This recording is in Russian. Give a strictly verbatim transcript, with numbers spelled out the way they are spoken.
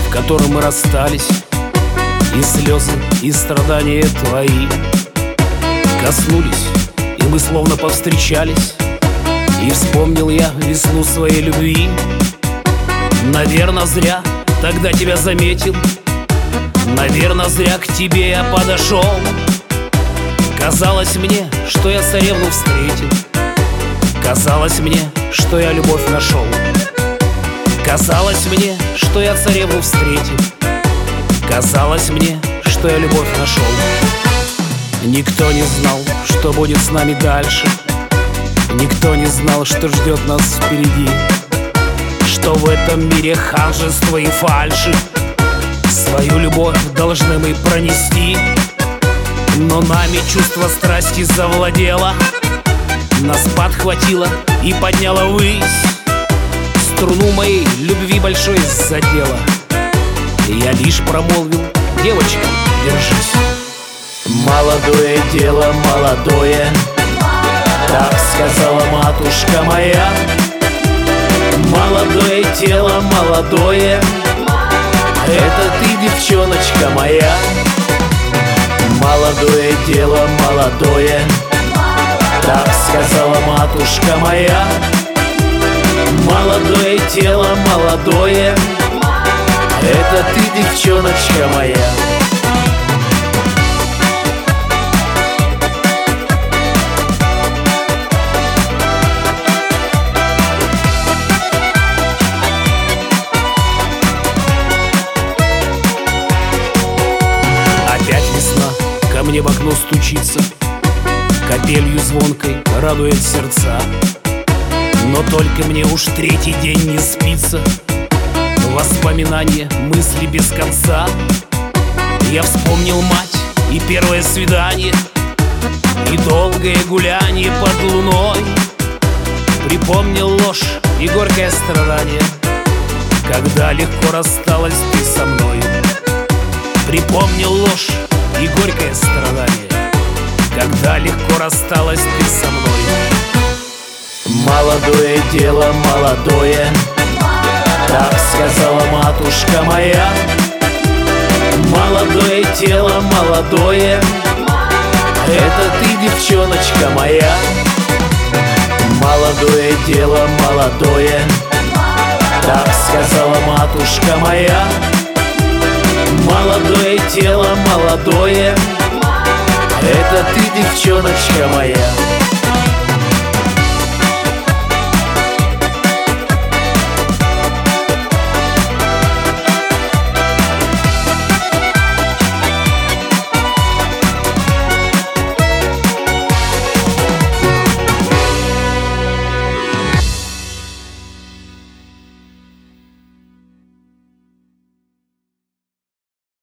в котором мы расстались, и слезы, и страдания твои коснулись, и мы словно повстречались. И вспомнил я весну своей любви. Наверно, зря тогда тебя заметил, наверно, зря к тебе я подошел. Казалось мне, что я царевну встретил, казалось мне, что я любовь нашел. Казалось мне, что я царевну встретил, казалось мне, что я любовь нашел. Никто не знал, что будет с нами дальше, никто не знал, что ждет нас впереди, что в этом мире ханжества и фальши свою любовь должны мы пронести. Но нами чувство страсти завладело, нас подхватило и подняло ввысь. Струну моей любви большой задела, я лишь промолвил: девочка, держись. Молодое дело, молодое, так сказала матушка моя. Молодое тело, молодое, это ты, девчоночка моя. Молодое дело, молодое, так сказала матушка моя. Молодое тело, молодое, это ты, девчоночка моя. Опять весна ко мне в окно стучится, капелью звонкой радует сердца. Но только мне уж третий день не спится, воспоминания, мысли без конца. Я вспомнил мать и первое свидание, и долгое гуляние под луной. Припомнил ложь и горькое страдание, когда легко рассталась ты со мной. Припомнил ложь и горькое страдание, когда легко рассталась ты со мной. Молодое дело, молодое, так сказала матушка моя. Молодое тело, молодое, это ты, девчоночка моя. Молодое дело, молодое, так сказала матушка моя. Молодое тело, молодое, это ты, девчоночка моя.